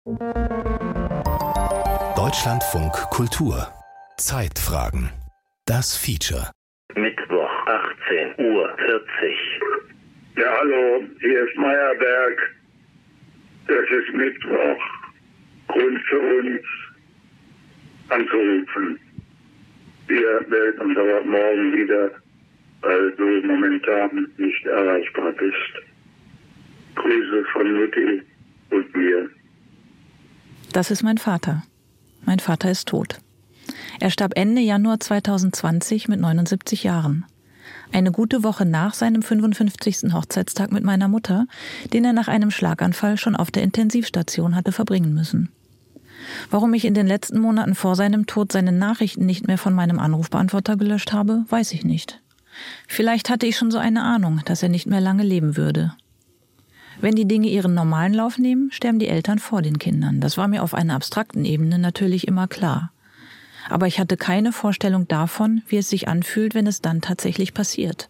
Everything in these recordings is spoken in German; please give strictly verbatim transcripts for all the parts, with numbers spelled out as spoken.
Deutschlandfunk Kultur. Zeitfragen. Das Feature. Mittwoch, achtzehn Uhr vierzig. Ja, hallo, hier ist Meyerberg. Es ist Mittwoch. Grund für uns anzurufen. Wir melden uns aber morgen wieder, weil du momentan nicht erreichbar bist. Grüße von Mutti und mir. Das ist mein Vater. Mein Vater ist tot. Er starb Ende Januar zweitausendzwanzig mit neunundsiebzig Jahren. Eine gute Woche nach seinem fünfundfünfzigsten Hochzeitstag mit meiner Mutter, den er nach einem Schlaganfall schon auf der Intensivstation hatte verbringen müssen. Warum ich in den letzten Monaten vor seinem Tod seine Nachrichten nicht mehr von meinem Anrufbeantworter gelöscht habe, weiß ich nicht. Vielleicht hatte ich schon so eine Ahnung, dass er nicht mehr lange leben würde. Wenn die Dinge ihren normalen Lauf nehmen, sterben die Eltern vor den Kindern. Das war mir auf einer abstrakten Ebene natürlich immer klar. Aber ich hatte keine Vorstellung davon, wie es sich anfühlt, wenn es dann tatsächlich passiert.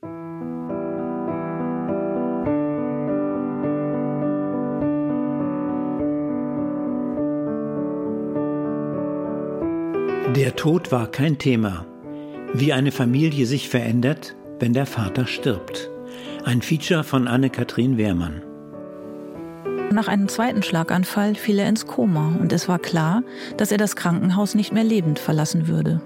Der Tod war kein Thema. Wie eine Familie sich verändert, wenn der Vater stirbt. Ein Feature von Anne-Kathrin Wehrmann. Nach einem zweiten Schlaganfall fiel er ins Koma und es war klar, dass er das Krankenhaus nicht mehr lebend verlassen würde.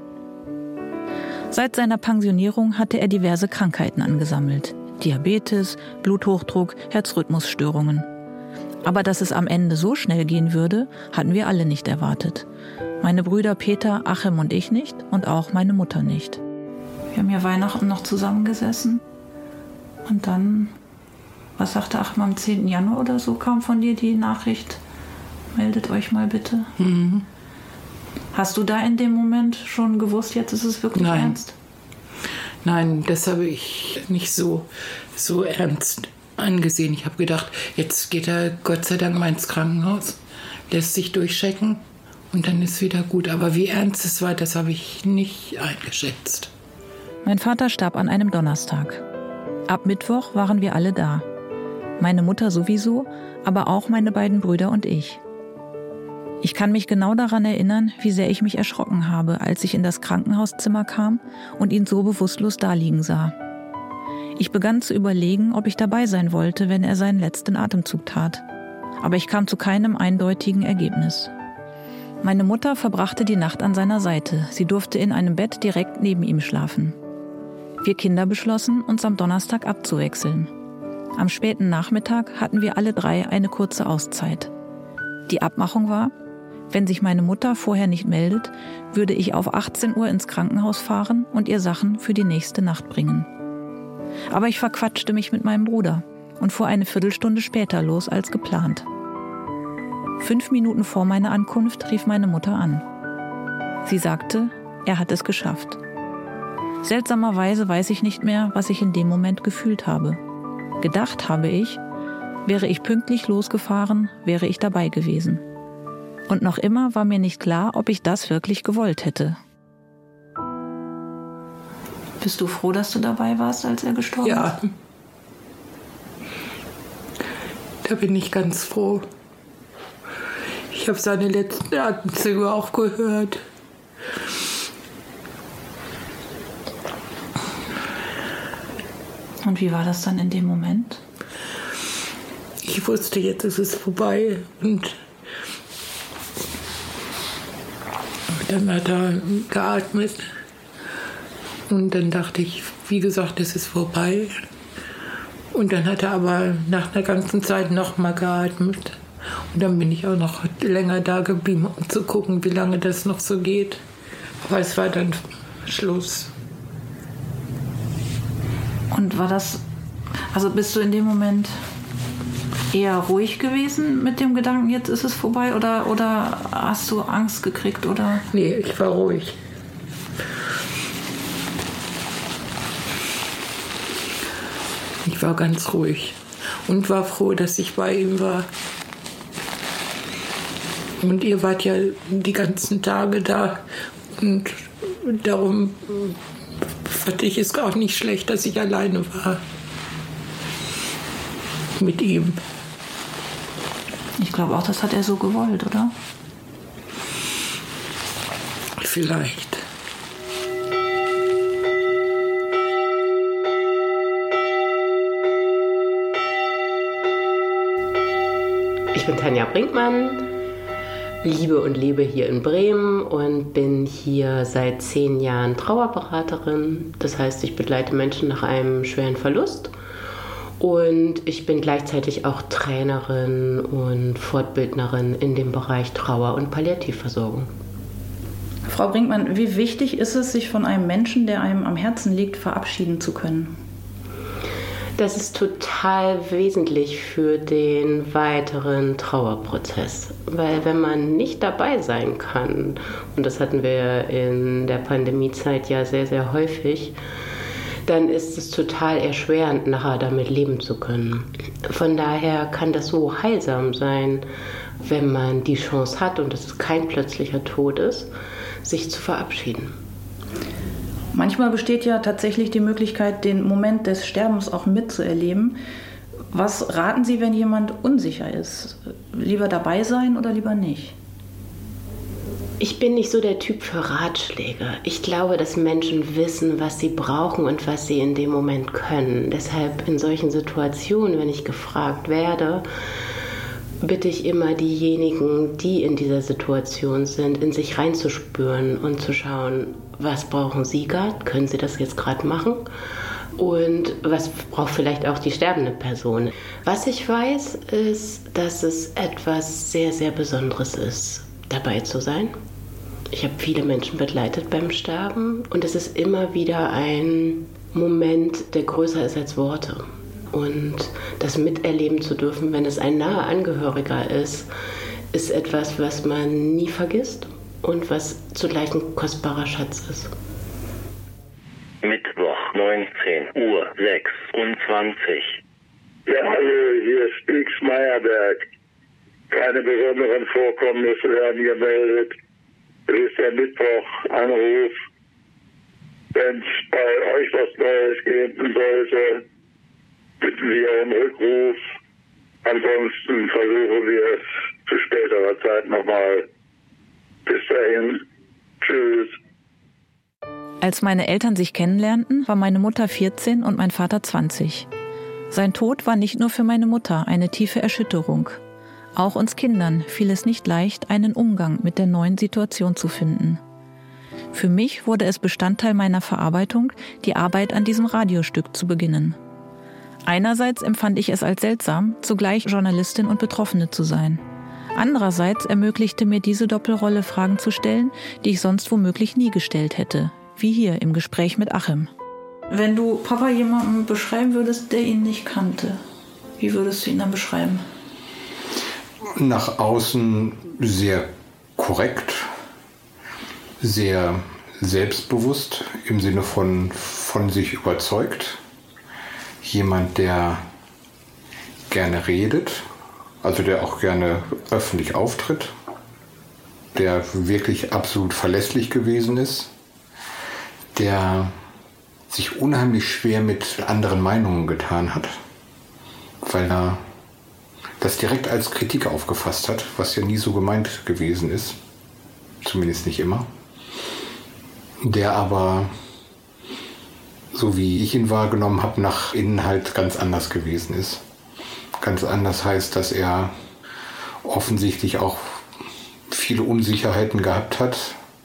Seit seiner Pensionierung hatte er diverse Krankheiten angesammelt. Diabetes, Bluthochdruck, Herzrhythmusstörungen. Aber dass es am Ende so schnell gehen würde, hatten wir alle nicht erwartet. Meine Brüder Peter, Achim und ich nicht und auch meine Mutter nicht. Wir haben ja Weihnachten noch zusammengesessen. Und dann, was sagte Achim, am zehnten Januar oder so kam von dir die Nachricht, meldet euch mal bitte. Mhm. Hast du da in dem Moment schon gewusst, jetzt ist es wirklich Nein. ernst? Nein, das habe ich nicht so, so ernst angesehen. Ich habe gedacht, jetzt geht er Gott sei Dank mal ins Krankenhaus, lässt sich durchchecken und dann ist wieder gut. Aber wie ernst es war, das habe ich nicht eingeschätzt. Mein Vater starb an einem Donnerstag. Ab Mittwoch waren wir alle da. Meine Mutter sowieso, aber auch meine beiden Brüder und ich. Ich kann mich genau daran erinnern, wie sehr ich mich erschrocken habe, als ich in das Krankenhauszimmer kam und ihn so bewusstlos daliegen sah. Ich begann zu überlegen, ob ich dabei sein wollte, wenn er seinen letzten Atemzug tat. Aber ich kam zu keinem eindeutigen Ergebnis. Meine Mutter verbrachte die Nacht an seiner Seite. Sie durfte in einem Bett direkt neben ihm schlafen. Wir Kinder beschlossen, uns am Donnerstag abzuwechseln. Am späten Nachmittag hatten wir alle drei eine kurze Auszeit. Die Abmachung war, wenn sich meine Mutter vorher nicht meldet, würde ich auf achtzehn Uhr ins Krankenhaus fahren und ihr Sachen für die nächste Nacht bringen. Aber ich verquatschte mich mit meinem Bruder und fuhr eine Viertelstunde später los als geplant. Fünf Minuten vor meiner Ankunft rief meine Mutter an. Sie sagte, er hat es geschafft. Seltsamerweise weiß ich nicht mehr, was ich in dem Moment gefühlt habe. Gedacht habe ich, wäre ich pünktlich losgefahren, wäre ich dabei gewesen. Und noch immer war mir nicht klar, ob ich das wirklich gewollt hätte. Bist du froh, dass du dabei warst, als er gestorben ist? Ja, da bin ich ganz froh. Ich habe seine letzten Atemzüge auch gehört. Und wie war das dann in dem Moment? Ich wusste, jetzt ist es vorbei. Und dann hat er geatmet. Und dann dachte ich, wie gesagt, es ist vorbei. Und dann hat er aber nach einer ganzen Zeit noch mal geatmet. Und dann bin ich auch noch länger da geblieben, um zu gucken, wie lange das noch so geht. Aber es war dann Schluss. Und war das, also bist du in dem Moment eher ruhig gewesen mit dem Gedanken, jetzt ist es vorbei, oder, oder hast du Angst gekriegt, oder? Nee, ich war ruhig. Ich war ganz ruhig und war froh, dass ich bei ihm war. Und ihr wart ja die ganzen Tage da und darum fand ich es auch nicht schlecht, dass ich alleine war mit ihm. Ich glaube auch, das hat er so gewollt, oder? Vielleicht. Ich bin Tanja Brinkmann, liebe und lebe hier in Bremen und bin hier seit zehn Jahren Trauerberaterin. Das heißt, ich begleite Menschen nach einem schweren Verlust und ich bin gleichzeitig auch Trainerin und Fortbildnerin in dem Bereich Trauer- und Palliativversorgung. Frau Brinkmann, wie wichtig ist es, sich von einem Menschen, der einem am Herzen liegt, verabschieden zu können? Das ist total wesentlich für den weiteren Trauerprozess, weil wenn man nicht dabei sein kann, und das hatten wir in der Pandemiezeit ja sehr, sehr häufig, dann ist es total erschwerend, nachher damit leben zu können. Von daher kann das so heilsam sein, wenn man die Chance hat, und es kein plötzlicher Tod ist, sich zu verabschieden. Manchmal besteht ja tatsächlich die Möglichkeit, den Moment des Sterbens auch mitzuerleben. Was raten Sie, wenn jemand unsicher ist? Lieber dabei sein oder lieber nicht? Ich bin nicht so der Typ für Ratschläge. Ich glaube, dass Menschen wissen, was sie brauchen und was sie in dem Moment können. Deshalb in solchen Situationen, wenn ich gefragt werde, bitte ich immer diejenigen, die in dieser Situation sind, in sich reinzuspüren und zu schauen, was brauchen Sie gerade? Können Sie das jetzt gerade machen? Und was braucht vielleicht auch die sterbende Person? Was ich weiß, ist, dass es etwas sehr, sehr Besonderes ist, dabei zu sein. Ich habe viele Menschen begleitet beim Sterben und es ist immer wieder ein Moment, der größer ist als Worte. Und das miterleben zu dürfen, wenn es ein naher Angehöriger ist, ist etwas, was man nie vergisst und was zugleich ein kostbarer Schatz ist. Mittwoch, neunzehn Uhr sechsundzwanzig. Ja, hallo, hier ist Spix Meyerberg. Keine besonderen Vorkommnisse werden gemeldet. Es ist der Mittwoch-Anruf. Wenn es bei euch was Neues geben sollte, bitten wir um Rückruf. Ansonsten versuchen wir es zu späterer Zeit nochmal. Bis dahin. Tschüss. Als meine Eltern sich kennenlernten, war meine Mutter vierzehn und mein Vater zwanzig. Sein Tod war nicht nur für meine Mutter eine tiefe Erschütterung. Auch uns Kindern fiel es nicht leicht, einen Umgang mit der neuen Situation zu finden. Für mich wurde es Bestandteil meiner Verarbeitung, die Arbeit an diesem Radiostück zu beginnen. Einerseits empfand ich es als seltsam, zugleich Journalistin und Betroffene zu sein. Andererseits ermöglichte mir diese Doppelrolle, Fragen zu stellen, die ich sonst womöglich nie gestellt hätte, wie hier im Gespräch mit Achim. Wenn du Papa jemanden beschreiben würdest, der ihn nicht kannte, wie würdest du ihn dann beschreiben? Nach außen sehr korrekt, sehr selbstbewusst, im Sinne von von sich überzeugt. Jemand, der gerne redet, also der auch gerne öffentlich auftritt, der wirklich absolut verlässlich gewesen ist, der sich unheimlich schwer mit anderen Meinungen getan hat, weil er das direkt als Kritik aufgefasst hat, was ja nie so gemeint gewesen ist, zumindest nicht immer, der aber, so wie ich ihn wahrgenommen habe, nach innen halt ganz anders gewesen ist. Ganz anders heißt, dass er offensichtlich auch viele Unsicherheiten gehabt hat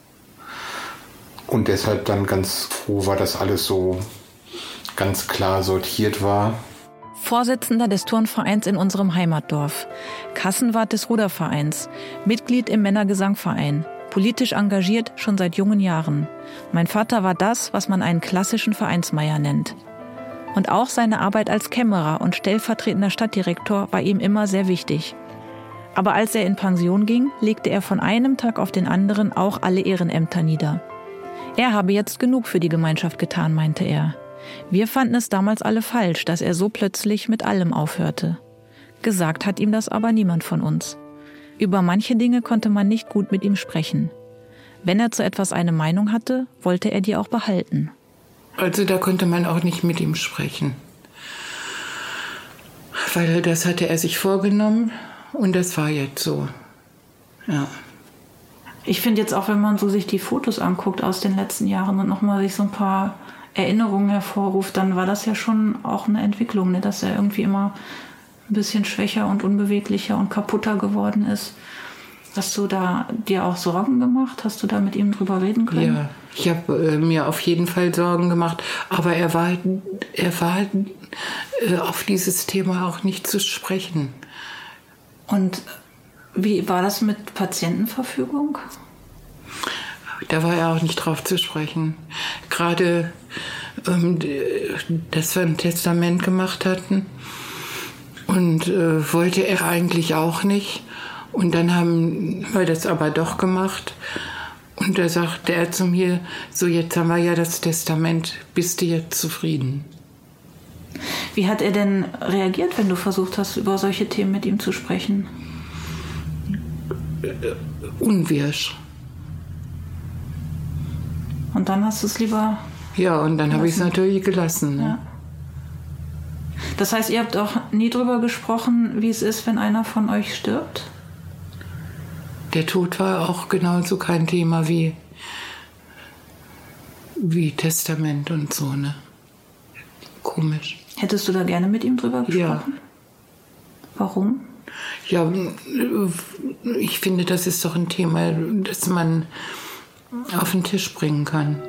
und deshalb dann ganz froh war, dass alles so ganz klar sortiert war. Vorsitzender des Turnvereins in unserem Heimatdorf, Kassenwart des Rudervereins, Mitglied im Männergesangverein, politisch engagiert schon seit jungen Jahren. Mein Vater war das, was man einen klassischen Vereinsmeier nennt. Und auch seine Arbeit als Kämmerer und stellvertretender Stadtdirektor war ihm immer sehr wichtig. Aber als er in Pension ging, legte er von einem Tag auf den anderen auch alle Ehrenämter nieder. Er habe jetzt genug für die Gemeinschaft getan, meinte er. Wir fanden es damals alle falsch, dass er so plötzlich mit allem aufhörte. Gesagt hat ihm das aber niemand von uns. Über manche Dinge konnte man nicht gut mit ihm sprechen. Wenn er zu etwas eine Meinung hatte, wollte er die auch behalten. Also da konnte man auch nicht mit ihm sprechen. Weil das hatte er sich vorgenommen und das war jetzt so. Ja. Ich finde jetzt auch, wenn man so sich die Fotos anguckt aus den letzten Jahren und nochmal sich so ein paar Erinnerungen hervorruft, dann war das ja schon auch eine Entwicklung, ne? Dass er irgendwie immer ein bisschen schwächer und unbeweglicher und kaputter geworden ist. Hast du da dir auch Sorgen gemacht? Hast du da mit ihm drüber reden können? Ja, ich habe äh, mir auf jeden Fall Sorgen gemacht, aber er war, er war äh, auf dieses Thema auch nicht zu sprechen. Und wie war das mit Patientenverfügung? Da war er auch nicht drauf zu sprechen. Gerade, ähm, dass wir ein Testament gemacht hatten und äh, wollte er eigentlich auch nicht. Und dann haben wir das aber doch gemacht. Und da sagte er zu mir, so jetzt haben wir ja das Testament, bist du jetzt zufrieden? Wie hat er denn reagiert, wenn du versucht hast, über solche Themen mit ihm zu sprechen? Unwirsch. Und dann hast du es lieber... Ja, und dann habe ich es natürlich gelassen. Ne? Ja. Das heißt, ihr habt auch nie drüber gesprochen, wie es ist, wenn einer von euch stirbt? Der Tod war auch genauso kein Thema wie, wie Testament und so, ne? Komisch. Hättest du da gerne mit ihm drüber gesprochen? Ja. Warum? Ja, ich finde, das ist doch ein Thema, das man auf den Tisch bringen kann.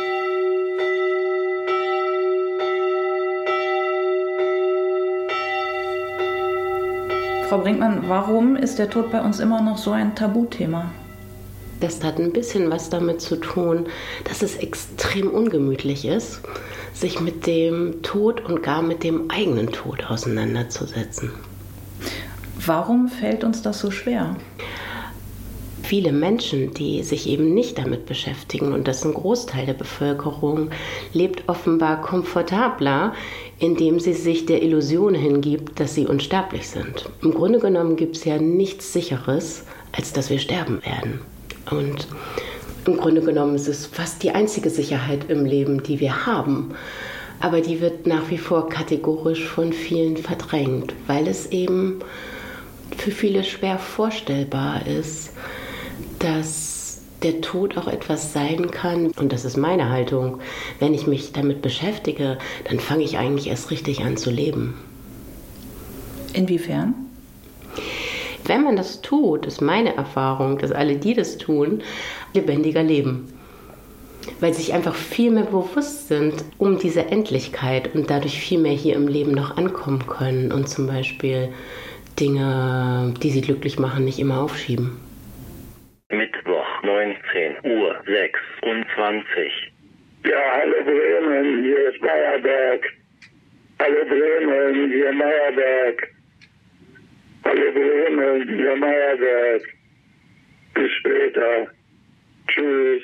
Frau Brinkmann, warum ist der Tod bei uns immer noch so ein Tabuthema? Das hat ein bisschen was damit zu tun, dass es extrem ungemütlich ist, sich mit dem Tod und gar mit dem eigenen Tod auseinanderzusetzen. Warum fällt uns das so schwer? Viele Menschen, die sich eben nicht damit beschäftigen, und das ist ein Großteil der Bevölkerung, lebt offenbar komfortabler, indem sie sich der Illusion hingibt, dass sie unsterblich sind. Im Grunde genommen gibt es ja nichts Sicheres, als dass wir sterben werden. Und im Grunde genommen ist es fast die einzige Sicherheit im Leben, die wir haben. Aber die wird nach wie vor kategorisch von vielen verdrängt, weil es eben für viele schwer vorstellbar ist, dass der Tod auch etwas sein kann. Und das ist meine Haltung. Wenn ich mich damit beschäftige, dann fange ich eigentlich erst richtig an zu leben. Inwiefern? Wenn man das tut, ist meine Erfahrung, dass alle, die das tun, lebendiger leben. Weil sie sich einfach viel mehr bewusst sind um diese Endlichkeit und dadurch viel mehr hier im Leben noch ankommen können und zum Beispiel Dinge, die sie glücklich machen, nicht immer aufschieben. Mittwoch, neunzehn Uhr sechsundzwanzig. Ja, hallo Bremen, hier ist Meyerberg. Hallo Bremen, hier Meyerberg. Hallo Bremen, hier Meyerberg. Bis später. Tschüss.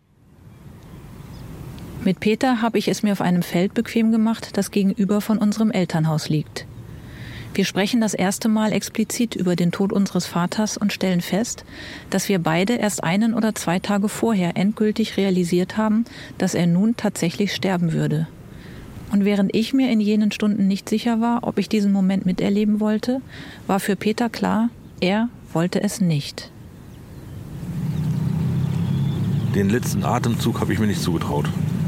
Mit Peter habe ich es mir auf einem Feld bequem gemacht, das gegenüber von unserem Elternhaus liegt. Wir sprechen das erste Mal explizit über den Tod unseres Vaters und stellen fest, dass wir beide erst einen oder zwei Tage vorher endgültig realisiert haben, dass er nun tatsächlich sterben würde. Und während ich mir in jenen Stunden nicht sicher war, ob ich diesen Moment miterleben wollte, war für Peter klar, er wollte es nicht. Den letzten Atemzug habe ich mir nicht zugetraut.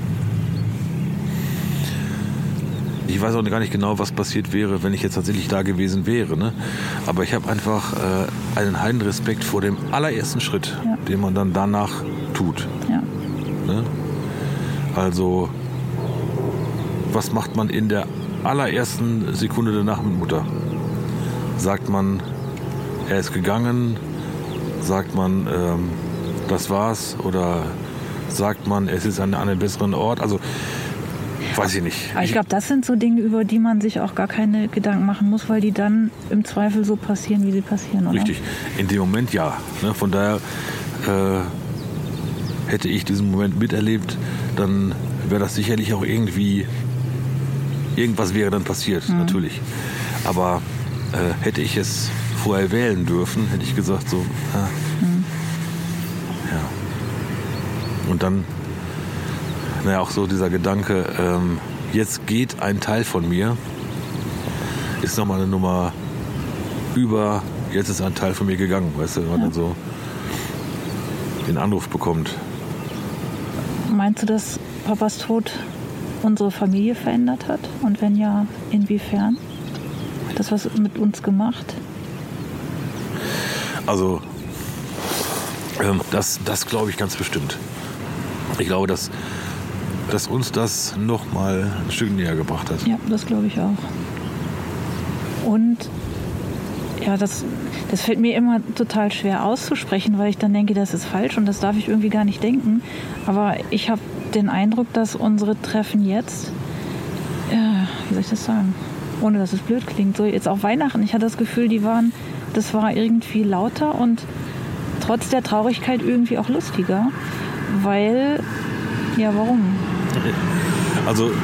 Ich weiß auch gar nicht genau, was passiert wäre, wenn ich jetzt tatsächlich da gewesen wäre. Ne? Aber ich habe einfach äh, einen heiden Respekt vor dem allerersten Schritt, ja. den man dann danach tut. Ja. Ne? Also, was macht man in der allerersten Sekunde danach mit Mutter? Sagt man, er ist gegangen? Sagt man, ähm, das war's? Oder sagt man, es ist an einem besseren Ort? Also, weiß ich nicht. Aber ich glaube, das sind so Dinge, über die man sich auch gar keine Gedanken machen muss, weil die dann im Zweifel so passieren, wie sie passieren, oder? Richtig. In dem Moment ja. Ne? Von daher äh, hätte ich diesen Moment miterlebt, dann wäre das sicherlich auch irgendwie, irgendwas wäre dann passiert, mhm. natürlich. Aber äh, hätte ich es vorher wählen dürfen, hätte ich gesagt so, äh, mhm. ja. Und dann naja, auch so dieser Gedanke, ähm, jetzt geht ein Teil von mir, ist nochmal eine Nummer über jetzt ist ein Teil von mir gegangen, weißt du, wenn man ja. dann so den Anruf bekommt. Meinst du, dass Papas Tod unsere Familie verändert hat? Und wenn ja, inwiefern? Hat das was mit uns gemacht? Also, ähm, das, das glaube ich ganz bestimmt. Ich glaube, dass, dass uns das noch mal ein Stück näher gebracht hat. Ja, das glaube ich auch. Und ja, das, das fällt mir immer total schwer auszusprechen, weil ich dann denke, das ist falsch und das darf ich irgendwie gar nicht denken. Aber ich habe den Eindruck, dass unsere Treffen jetzt, ja, wie soll ich das sagen, ohne dass es blöd klingt, so jetzt auch Weihnachten, ich hatte das Gefühl, die waren, das war irgendwie lauter und trotz der Traurigkeit irgendwie auch lustiger, weil, ja, warum? Also...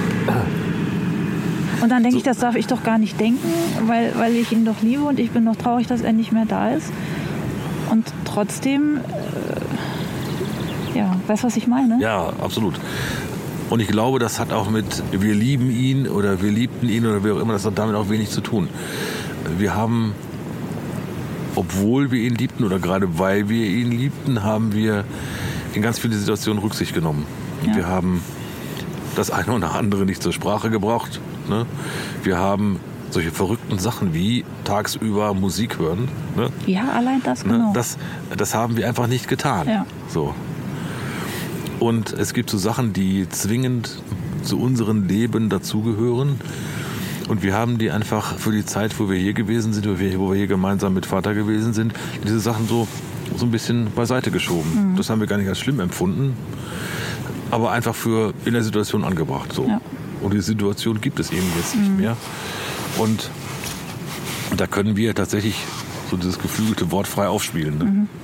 Und dann denke so. ich, das darf ich doch gar nicht denken, weil, weil ich ihn doch liebe und ich bin doch traurig, dass er nicht mehr da ist. Und trotzdem, äh, ja, weißt du, was ich meine? Ja, absolut. Und ich glaube, das hat auch mit wir lieben ihn oder wir liebten ihn oder wie auch immer, das hat damit auch wenig zu tun. Wir haben, obwohl wir ihn liebten oder gerade weil wir ihn liebten, haben wir in ganz viele Situationen Rücksicht genommen. Ja. Wir haben das eine oder andere nicht zur Sprache gebracht. Ne? Wir haben solche verrückten Sachen wie tagsüber Musik hören. Ne? Ja, allein das, genau. Ne? Das, das haben wir einfach nicht getan. Ja. So. Und es gibt so Sachen, die zwingend zu unserem Leben dazugehören. Und wir haben die einfach für die Zeit, wo wir hier gewesen sind, wo wir, wo wir hier gemeinsam mit Vater gewesen sind, diese Sachen so, so ein bisschen beiseite geschoben. Mhm. Das haben wir gar nicht als schlimm empfunden, aber einfach für in der Situation angebracht. So. Ja. Und die Situation gibt es eben jetzt nicht mhm. mehr. Und da können wir tatsächlich so dieses geflügelte Wort frei aufspielen. Ne? Mhm.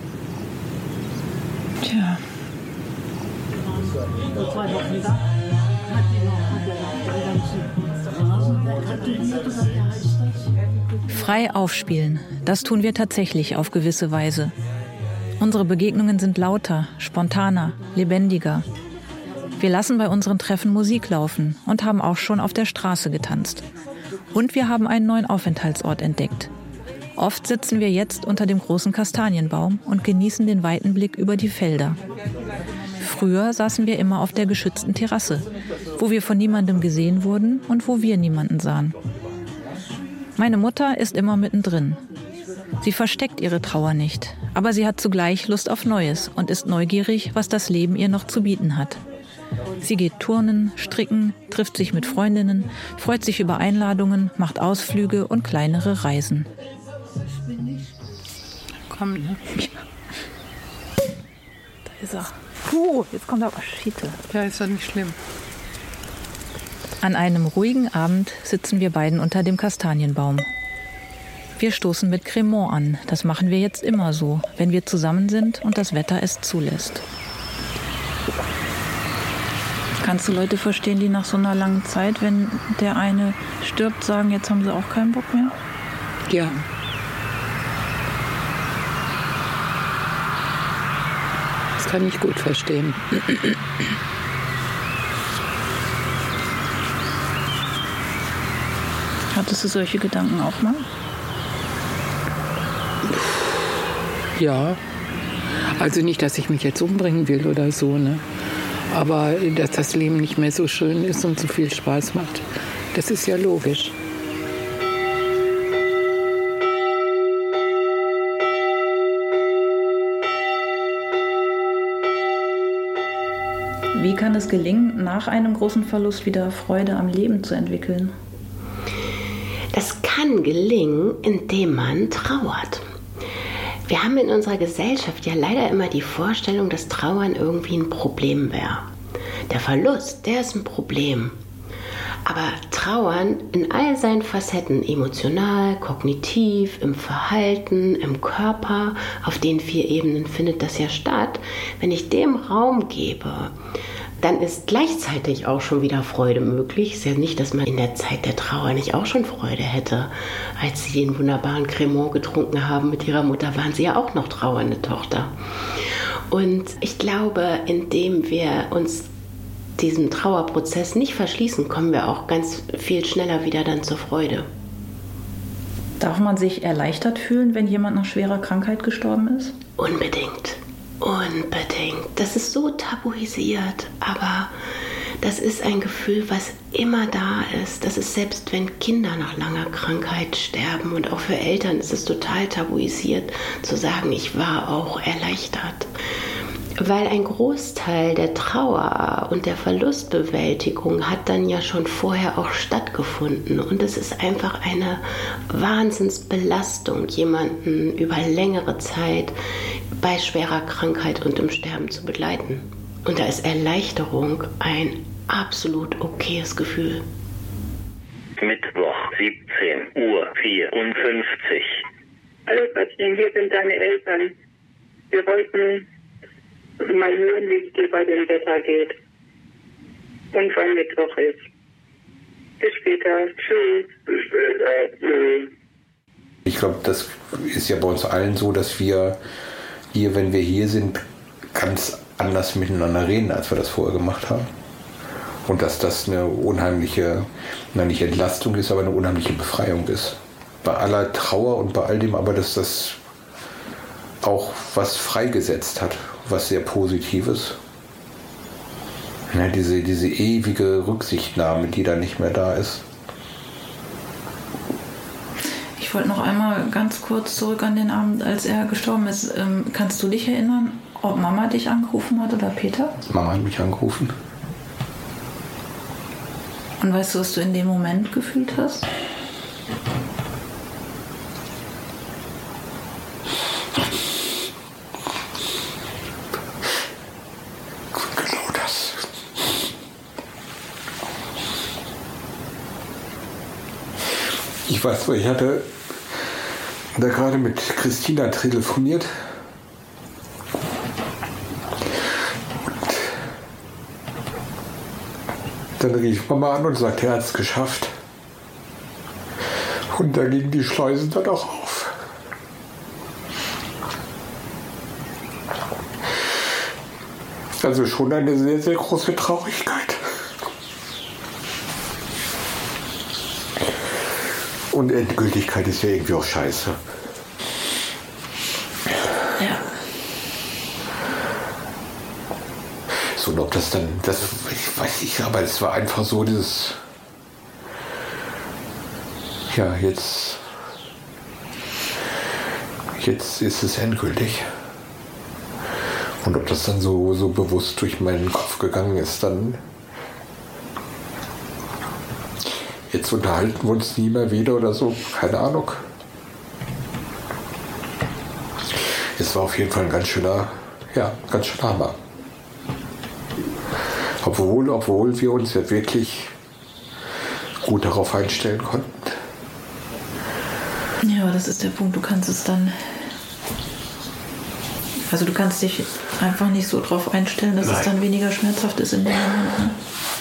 Tja. Frei aufspielen, das tun wir tatsächlich auf gewisse Weise. Unsere Begegnungen sind lauter, spontaner, lebendiger. Wir lassen bei unseren Treffen Musik laufen und haben auch schon auf der Straße getanzt. Und wir haben einen neuen Aufenthaltsort entdeckt. Oft sitzen wir jetzt unter dem großen Kastanienbaum und genießen den weiten Blick über die Felder. Früher saßen wir immer auf der geschützten Terrasse, wo wir von niemandem gesehen wurden und wo wir niemanden sahen. Meine Mutter ist immer mittendrin. Sie versteckt ihre Trauer nicht, aber sie hat zugleich Lust auf Neues und ist neugierig, was das Leben ihr noch zu bieten hat. Sie geht turnen, stricken, trifft sich mit Freundinnen, freut sich über Einladungen, macht Ausflüge und kleinere Reisen. Komm, ne? Da ist er. Puh, jetzt kommt aber Schiete. Ja, ist doch nicht schlimm. An einem ruhigen Abend sitzen wir beiden unter dem Kastanienbaum. Wir stoßen mit Cremant an. Das machen wir jetzt immer so, wenn wir zusammen sind und das Wetter es zulässt. Kannst du Leute verstehen, die nach so einer langen Zeit, wenn der eine stirbt, sagen, jetzt haben sie auch keinen Bock mehr? Ja. Das kann ich gut verstehen. Hattest du solche Gedanken auch mal? Ja. Also nicht, dass ich mich jetzt umbringen will oder so, ne? Aber dass das Leben nicht mehr so schön ist und so viel Spaß macht, das ist ja logisch. Wie kann es gelingen, nach einem großen Verlust wieder Freude am Leben zu entwickeln? Das kann gelingen, indem man trauert. Wir haben in unserer Gesellschaft ja leider immer die Vorstellung, dass Trauern irgendwie ein Problem wäre. Der Verlust, der ist ein Problem. Aber Trauern in all seinen Facetten, emotional, kognitiv, im Verhalten, im Körper, auf den vier Ebenen findet das ja statt. Wenn ich dem Raum gebe, dann ist gleichzeitig auch schon wieder Freude möglich. Es ist ja nicht, dass man in der Zeit der Trauer nicht auch schon Freude hätte. Als sie den wunderbaren Cremant getrunken haben mit ihrer Mutter, waren sie ja auch noch trauernde Tochter. Und ich glaube, indem wir uns diesem Trauerprozess nicht verschließen, kommen wir auch ganz viel schneller wieder dann zur Freude. Darf man sich erleichtert fühlen, wenn jemand nach schwerer Krankheit gestorben ist? Unbedingt. Unbedingt. Das ist so tabuisiert, aber das ist ein Gefühl, was immer da ist. Das ist selbst, wenn Kinder nach langer Krankheit sterben und auch für Eltern ist es total tabuisiert, zu sagen, ich war auch erleichtert. Weil ein Großteil der Trauer und der Verlustbewältigung hat dann ja schon vorher auch stattgefunden. Und es ist einfach eine Wahnsinnsbelastung, jemanden über längere Zeit bei schwerer Krankheit und im Sterben zu begleiten. Und da ist Erleichterung ein absolut okayes Gefühl. Mittwoch, siebzehn Uhr vierundfünfzig. Hallo Katrin, hier sind deine Eltern. Wir wollten mal hören, wie es dir bei dem Wetter geht. Und wann Mittwoch ist. Bis später. Tschüss. Bis später. Tschüss. Ich glaube, das ist ja bei uns allen so, dass wir hier, wenn wir hier sind, ganz anders miteinander reden, als wir das vorher gemacht haben. Und dass das eine unheimliche, na nicht Entlastung ist, aber eine unheimliche Befreiung ist. Bei aller Trauer und bei all dem, aber dass das auch was freigesetzt hat, was sehr Positives. Ja, diese, diese ewige Rücksichtnahme, die da nicht mehr da ist. Ich wollte noch einmal ganz kurz zurück an den Abend, als er gestorben ist. Ähm, kannst du dich erinnern, ob Mama dich angerufen hat oder Peter? Mama hat mich angerufen. Und weißt du, was du in dem Moment gefühlt hast? Genau das. Ich weiß, ich hatte da gerade mit Christina telefoniert. Dann rief Mama an und sagte, er hat es geschafft. Und da gingen die Schleusen dann auch auf. Also schon eine sehr, sehr große Traurigkeit. Und Endgültigkeit ist ja irgendwie auch scheiße. Ja. So, und ob das dann, das ich weiß nicht, aber es war einfach so dieses, ja, jetzt, jetzt ist es endgültig. Und ob das dann so, so bewusst durch meinen Kopf gegangen ist, dann, jetzt unterhalten wir uns nie mehr wieder oder so, keine Ahnung. Es war auf jeden Fall ein ganz schöner, ja, ganz schöner Hammer. Obwohl, obwohl wir uns ja wirklich gut darauf einstellen konnten. Ja, das ist der Punkt. Du kannst es dann... Also du kannst dich einfach nicht so drauf einstellen, dass Nein. es dann weniger schmerzhaft ist in dem Moment. Ne?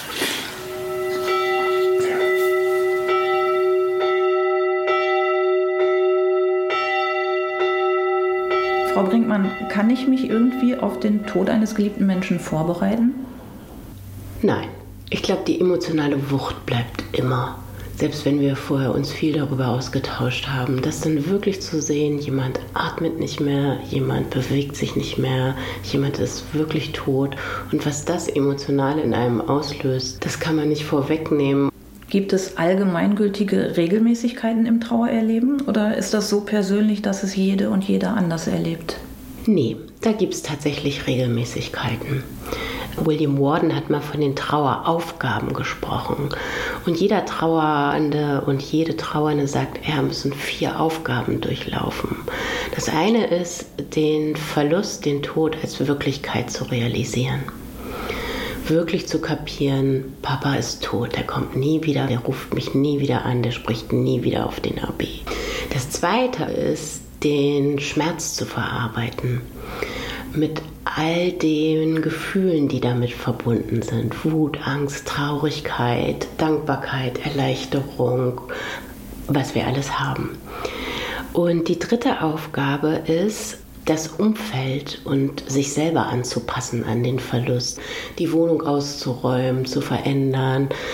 Frau Brinkmann, kann ich mich irgendwie auf den Tod eines geliebten Menschen vorbereiten? Nein, ich glaube, die emotionale Wucht bleibt immer. Selbst wenn wir vorher uns viel darüber ausgetauscht haben, das dann wirklich zu sehen, jemand atmet nicht mehr, jemand bewegt sich nicht mehr, jemand ist wirklich tot. Und was das emotional in einem auslöst, das kann man nicht vorwegnehmen. Gibt es allgemeingültige Regelmäßigkeiten im Trauererleben oder ist das so persönlich, dass es jede und jeder anders erlebt? Nee, da gibt es tatsächlich Regelmäßigkeiten. William Worden hat mal von den Traueraufgaben gesprochen. Und jeder Trauernde und jede Trauernde sagt, er müssen vier Aufgaben durchlaufen. Das eine ist, den Verlust, den Tod als Wirklichkeit zu realisieren. Wirklich zu kapieren, Papa ist tot, der kommt nie wieder, der ruft mich nie wieder an, der spricht nie wieder auf den A B. Das zweite ist, den Schmerz zu verarbeiten. Mit all den Gefühlen, die damit verbunden sind. Wut, Angst, Traurigkeit, Dankbarkeit, Erleichterung, was wir alles haben. Und die dritte Aufgabe ist, das Umfeld und sich selber anzupassen an den Verlust. Die Wohnung auszuräumen, zu verändern,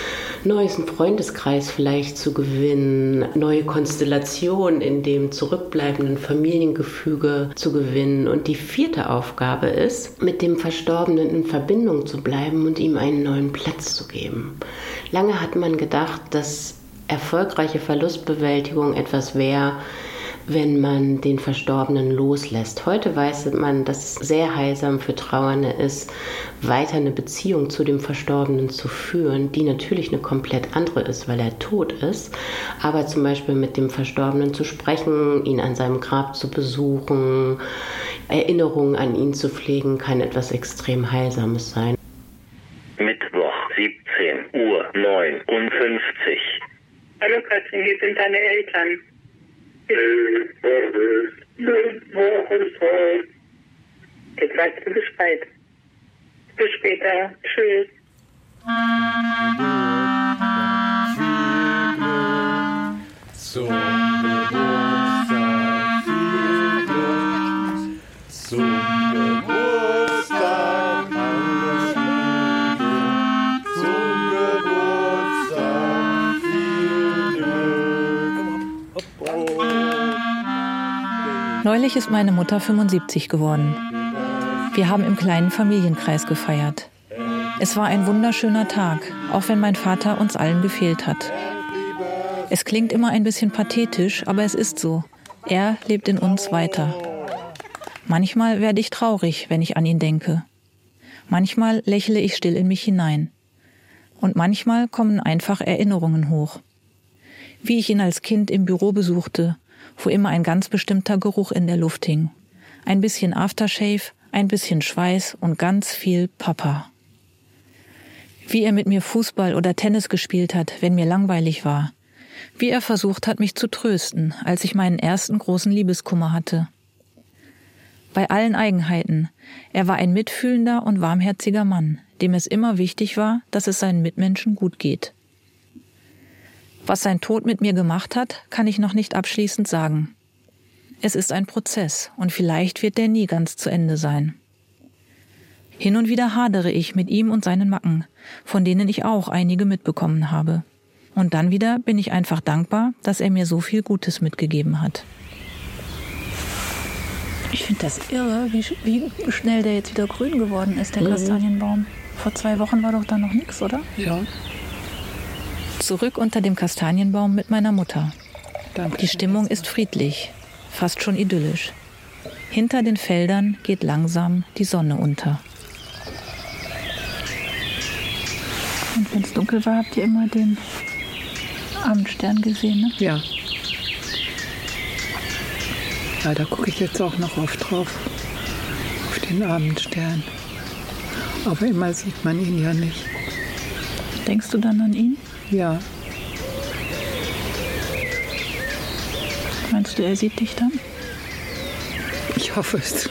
neues Freundeskreis vielleicht zu gewinnen, neue Konstellationen in dem zurückbleibenden Familiengefüge zu gewinnen. Und die vierte Aufgabe ist, mit dem Verstorbenen in Verbindung zu bleiben und ihm einen neuen Platz zu geben. Lange hat man gedacht, dass erfolgreiche Verlustbewältigung etwas wäre, wenn man den Verstorbenen loslässt. Heute weiß man, dass es sehr heilsam für Trauernde ist, weiter eine Beziehung zu dem Verstorbenen zu führen, die natürlich eine komplett andere ist, weil er tot ist. Aber zum Beispiel mit dem Verstorbenen zu sprechen, ihn an seinem Grab zu besuchen, Erinnerungen an ihn zu pflegen, kann etwas extrem Heilsames sein. Mittwoch, siebzehn Uhr neunundfünfzig. Hallo Katrin, hier sind deine Eltern. Jetzt weißt du Bescheid. Bis später. Tschüss. Zum Geburtstag viel Glück. Zum Geburtstag alles Liebe. Zum Geburtstag viel Glück. Neulich ist meine Mutter fünfundsiebzig geworden. Wir haben im kleinen Familienkreis gefeiert. Es war ein wunderschöner Tag, auch wenn mein Vater uns allen gefehlt hat. Es klingt immer ein bisschen pathetisch, aber es ist so. Er lebt in uns weiter. Manchmal werde ich traurig, wenn ich an ihn denke. Manchmal lächle ich still in mich hinein. Und manchmal kommen einfach Erinnerungen hoch. Wie ich ihn als Kind im Büro besuchte, wo immer ein ganz bestimmter Geruch in der Luft hing. Ein bisschen Aftershave, ein bisschen Schweiß und ganz viel Papa. Wie er mit mir Fußball oder Tennis gespielt hat, wenn mir langweilig war. Wie er versucht hat, mich zu trösten, als ich meinen ersten großen Liebeskummer hatte. Bei allen Eigenheiten, er war ein mitfühlender und warmherziger Mann, dem es immer wichtig war, dass es seinen Mitmenschen gut geht. Was sein Tod mit mir gemacht hat, kann ich noch nicht abschließend sagen. Es ist ein Prozess und vielleicht wird der nie ganz zu Ende sein. Hin und wieder hadere ich mit ihm und seinen Macken, von denen ich auch einige mitbekommen habe. Und dann wieder bin ich einfach dankbar, dass er mir so viel Gutes mitgegeben hat. Ich finde das irre, wie, wie schnell der jetzt wieder grün geworden ist, der mhm. Kastanienbaum. Vor zwei Wochen war doch da noch nichts, oder? Ja. Zurück unter dem Kastanienbaum mit meiner Mutter. Danke. Die Stimmung ist friedlich, fast schon idyllisch. Hinter den Feldern geht langsam die Sonne unter. Und wenn es dunkel war, habt ihr immer den Abendstern gesehen, ne? Ja. Ja, da gucke ich jetzt auch noch oft drauf, auf den Abendstern. Aber immer sieht man ihn ja nicht. Denkst du dann an ihn? Ja. Meinst du, er sieht dich dann? Ich hoffe es.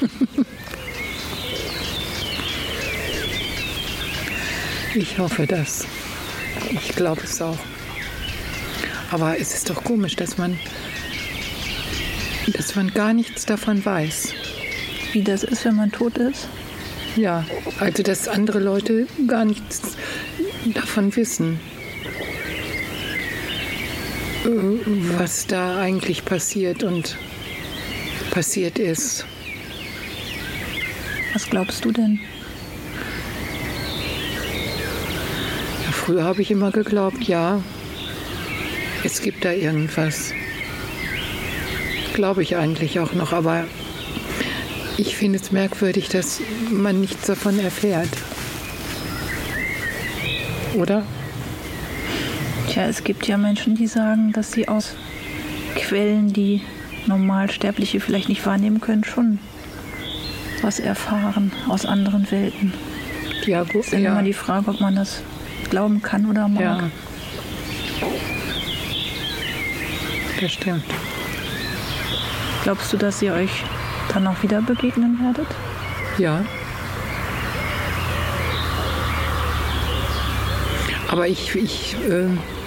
Ich hoffe das. Ich glaube es auch. Aber es ist doch komisch, dass man, dass man gar nichts davon weiß. Wie das ist, wenn man tot ist? Ja, also dass andere Leute gar nichts davon wissen, was da eigentlich passiert und passiert ist. Was glaubst du denn? Ja, früher habe ich immer geglaubt, ja, es gibt da irgendwas. Glaube ich eigentlich auch noch, aber ich finde es merkwürdig, dass man nichts davon erfährt. Oder? Tja, es gibt ja Menschen, die sagen, dass sie aus Quellen, die Normalsterbliche vielleicht nicht wahrnehmen können, schon was erfahren aus anderen Welten. Ja, gut. Es ist ja immer die Frage, ob man das glauben kann oder mag. Ja. Das stimmt. Glaubst du, dass ihr euch dann auch wieder begegnen werdet? Ja. Aber ich, ich äh,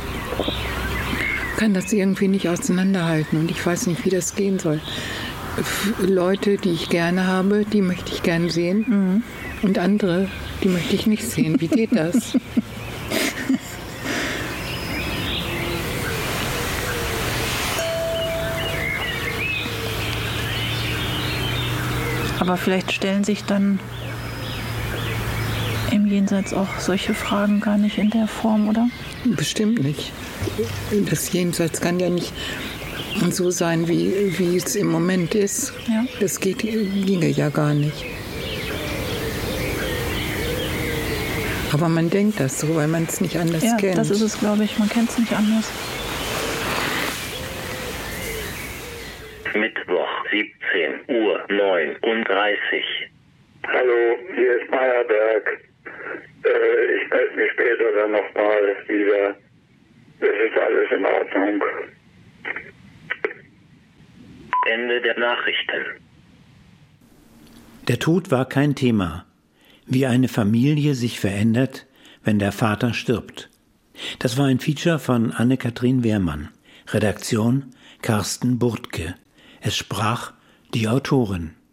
kann das irgendwie nicht auseinanderhalten und ich weiß nicht, wie das gehen soll. Leute, die ich gerne habe, die möchte ich gerne sehen. Mhm. Und andere, die möchte ich nicht sehen. Wie geht das? Aber vielleicht stellen sich dann im Jenseits auch solche Fragen gar nicht in der Form, oder? Bestimmt nicht. Das Jenseits kann ja nicht so sein, wie, wie es im Moment ist. Ja. Das geht, ginge ja gar nicht. Aber man denkt das so, weil man es nicht anders ja, kennt. Ja, das ist es, glaube ich. Man kennt es nicht anders. Mittwoch, siebzehn Uhr neununddreißig. Hallo, hier ist Meyerberg. Äh, ich melde mich später dann nochmal wieder. Es ist alles in Ordnung. Ende der Nachrichten. Der Tod war kein Thema. Wie eine Familie sich verändert, wenn der Vater stirbt. Das war ein Feature von Anne-Kathrin Wehrmann. Redaktion Carsten Burtke. Es sprach die Autorin.